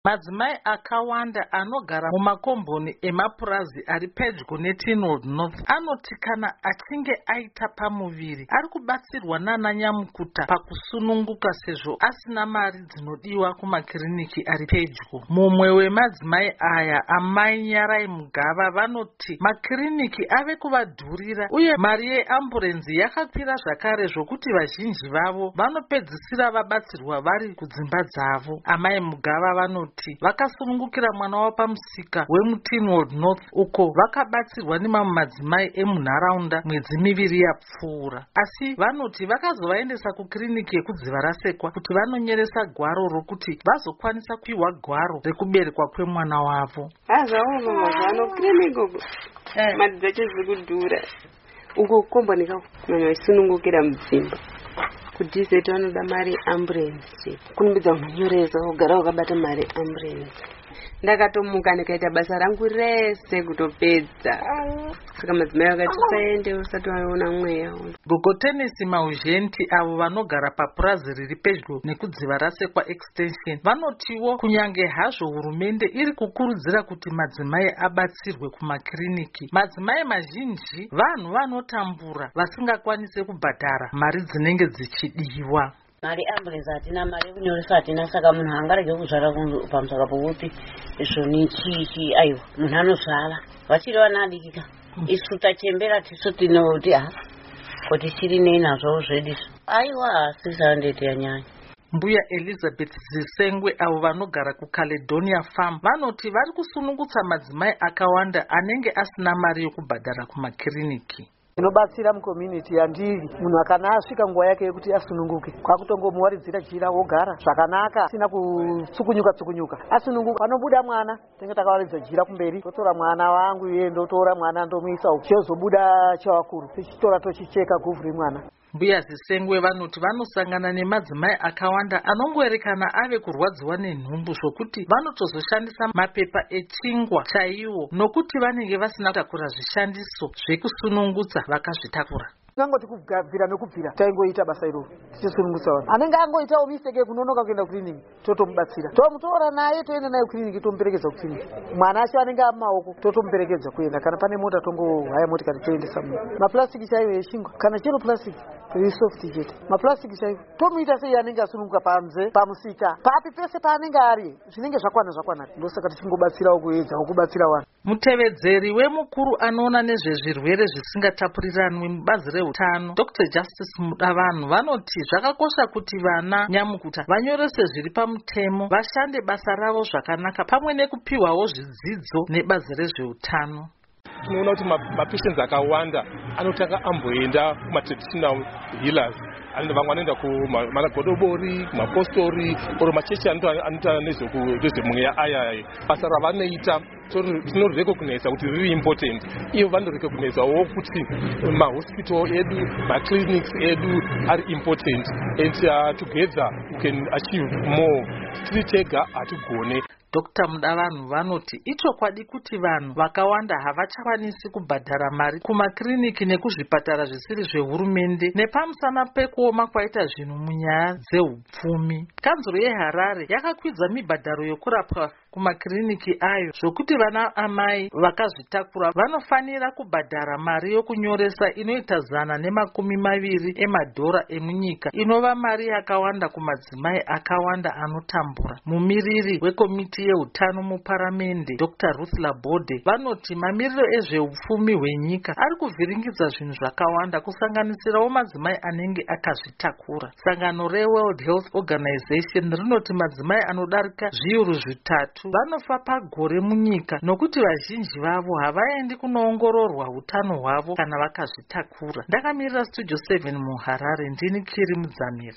Madzimai akawanda anogara mumakomboni emapurazi ari pedyo neTynwald North anoti kana achinge aita pamuviri ari kubatsirwa nana nyamukuta pakusununguka sezvo asina mari dzinodiwa kumakiriniki ari pedyo. Mumwe wemadzimai aya, amai Nyarai Mugava, vanoti makiriniki ave kuvadhurira uye mari yeamburenzi yakakwira zvakare zvokuti vazhinji vavo vanopedzisira vabatsirwa vari kudzimba dzavo. Amai Mugava vanoti vakasunungukira mwana wavo pamusika wemuTynwald North uko vakabatsirwa nemamwe madzimai emunharaunda mwedzi miviri yapfuura, asi vanoti vakazovaendesa kukiriniki yekudziva rasekwa kuti vanonyeresa gwaro rokuti vazokwanisa kupiwa gwaro rekuberekwa kwemwana wavo. Mari dzacho zvikudhura uko kukomboni kunyanya vachisunungukira mudzimba kudhizeti vanoda mari amburensi kunumbidza unonyoresa kugara wakabata mari amburensi. Ndakatomuka ndikaita basa rangu rese kutopedza, saka madzimai vakati saende usati waona mweya. Gogo Tenesi Mauzhenti avo vanogara papurazi riri pedyo nekudziva rasekwa extension vanotiwo kunyange hazvo hurumende iri kukurudzira kuti madzimai abatsirwe kumakiriniki, madzimai mazhinji vanhu vanotambura vasingakwanise kubhadhara mari dzinenge dzichidiwa. Mari ambulensi hatina, mari yekunyoresa hatina, saka munhu angarege kuzvara pamusaka pokuti izvoni chichi aiwa munhu anozvara vachiri vana adikika. Isu tachembera tisu tinoti kuti chiri nei nazvo zvedu aiwa hasi saandeti yanyanya. Mbuya Elizabeth Zisengwe avo vanogara kuCaledonia Farm vanoti vari kusunungutsa madzimai akawanda anenge asina mari yokubhadhara kumakiriniki. Inobatsira mucommunity yandiri, munhu kana asvika nguva yake yekuti asununguke kwakutongomuwaridzira jira wogara zvakanaka asina kutsukunyuka asununguka panobuda mwana tenge takawaridza jira kumberi totora mwana wangu iye ndotora mwana ndomuisa uko chozobuda chawakuru tichitora tochicheka guvhu remwana. Mbuya Zisengwe vanoti vanosangana nemadzimai akawanda anongoerekana ave kurwadziwa nenhumbu zvokuti vanotozoshandisa mapepa echingwa chaiwo nokuti vanenge vasina kutakura zvishandiso zvekusunungutsa vakazvitakura. Ngangoti kubvira nekubvira taingoita basa iro tichisunungutsa vanhu anenge angoitawo mistake kunonoka kuenda kukiriniki totomubatsira tomutora naye toenda naye kukiriniki tomuperekedza kukiriniki. Mwana acho anenge amaoko totomuperekedza kuenda kana pane mota tongohaya motikari toendesa mapurasitiki chaiwo echingwa kana chero purasitiki risoft jet mapurasitiki chaiwo tomuita sei anenge asununguka panze pamusika papi pese paanenge ari zvinenge zvakwana ndosaka tichingobatsirawo kuedza kubatsira vanhu. Mutevedzeri wemukuru anoona nezvezvirwere zvisingatapurirani mubazi reutano Dr. Justice Mudavanhu vanoti zvakakosha kuti vana nyamukuta vanyorese zviri pamutemo, vashande basa ravo zvakanaka pamwe nekupiwawo zvidzidzo nebazi rezveutano. Tinoona kuti mapatients akawanda anotanga amboenda kumatraditional healers, vamwe vanoenda kumagodobori, kumapostori oro machechi anoita nezvemweya aya. Basa ravanoita tinorecognisa kuti riri important. Ivo vanorecognisawo kuti mahospital edu, maclinics edu are important and together we can achieve more. Tiri tega hatigone. Dr. Mudavanhu vanoti ichokwadi kuti vanhu vakawanda havachakwanisi kubhadhara mari kumakiriniki nekuzvipatara zvisiri zvehurumende nepamusana pekuoma kwaita zvinhu munyaya dzehupfumi. Kanzuro yeHarare yakakwidza mibhadharo yokurapwa kumakiriniki ayo zvokuti vana amai vakazvitakura vanofanira kubhadhara mari yokunyoresa inoita $120 emadhora emunyika, inova mari yakawanda kumadzimai akawanda anotambura. Mumiriri wekomiti yeutano muparamende Dr. Ruth Labode vanoti mamiriro ezveupfumi hwenyika ari kuvhiringidza zvinhu zvakawanda kusanganisirawo madzimai anenge akazvitakura. Sangano reWorld Health Organization rinoti madzimai anodarika zviuru 3 vanofa pagore munyika nokuti vazhinji vavo havaendi kunoongororwa utano hwavo kana vakazvitakura. Ndakamirira Studio 7 muHarare, ndini Kiri Mudzamiri.